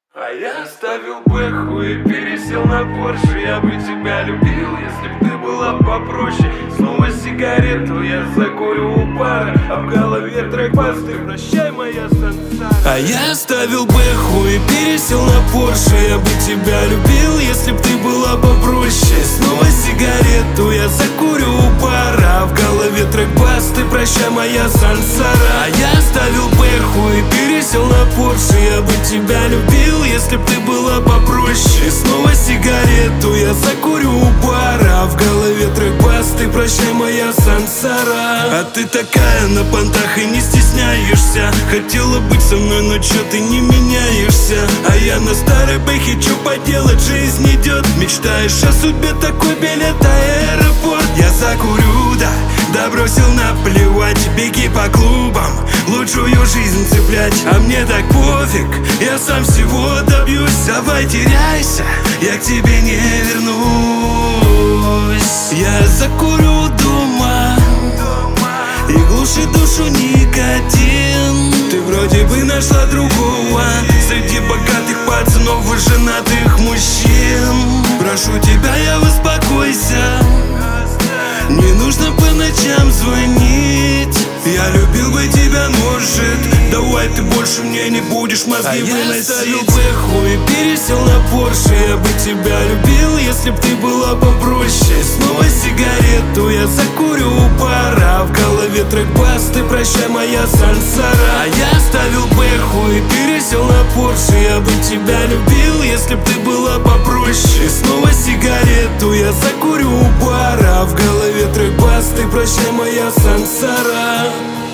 А я оставил Бэху и пересел на Порше. Я бы тебя любил, если б ты была попроще. Снова сигарету я закурю у бара, а в голове трек басты «Прощай, моя сансара». А я оставил Бэху и пересел на Порше. Я бы тебя любил, если б ты была попроще. Снова сигарету я закурю у бара, а в голове трек басты «Прощай, моя сансара». А я оставил Бэху и пересел на Порше. Я бы тебя любил, если б ты была попроще. И снова сигарету я закурю у бара, а в голове трек басты «Прощай, моя сансара». А ты такая на понтах и не стесняешься. Хотела быть со мной, но чё ты не меняешься? А я на старой бэхе, чё поделать, жизнь идет. Мечтаешь о судьбе, такой билет, аэропорт. Я закурю, да бросил наплевать. Беги по клубам, лучшую жизнь цеплять. А мне так пофиг, я сам всего добьюсь. Давай теряйся, я к тебе не вернусь. Я закурю дома и глушит душу никотин. Ты вроде бы нашла другого среди богатых пацанов и женатых мужчин. Прошу тебя, я успокойся, не нужно по ночам звонить. Я любил бы тебя, может, давай ты больше мне не будешь мозги выносить. Я оставил Бэху и пересел на Порше. Я бы тебя любил, если б ты была попроще. Снова сигарету я закурю у бара, а в голове трек басты «Прощай, моя сансара». А я оставил Бэху и пересел на Порше. Я бы тебя любил, если б ты была попроще. Снова сигарету я закурю у бара, а в голове трек басты «Прощай, моя сансара».